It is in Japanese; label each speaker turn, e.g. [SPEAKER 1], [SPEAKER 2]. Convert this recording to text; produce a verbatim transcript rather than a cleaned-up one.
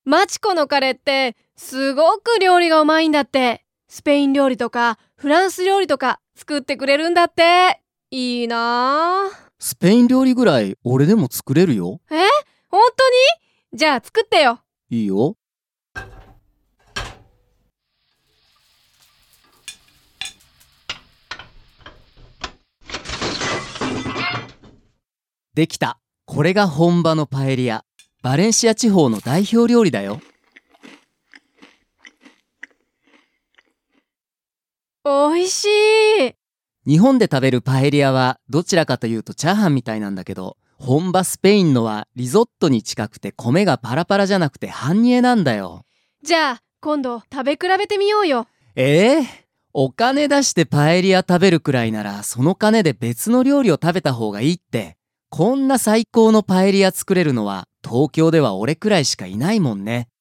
[SPEAKER 1] マチコの彼ってすごく料理がうまいんだって。スペイン料理とかフランス料理とか作ってくれるんだって。いいなぁ。
[SPEAKER 2] スペイン料理ぐらい俺でも作れるよ。
[SPEAKER 1] え？本当に？じゃあ作ってよ。
[SPEAKER 2] いいよ。できた。これが本場のパエリア。バレンシア地方の代表料理だよ。
[SPEAKER 1] おいしい。
[SPEAKER 2] 日本で食べるパエリアはどちらかというとチャーハンみたいなんだけど、本場スペインのはリゾットに近くて米がパラパラじゃなくて半煮えなんだよ。
[SPEAKER 1] じゃあ今度食べ比べてみようよ。
[SPEAKER 2] ええお金出してパエリア食べるくらいならその金で別の料理を食べた方がいいって。こんな最高のパエリア作れるのは東京では俺くらいしかいないもんね。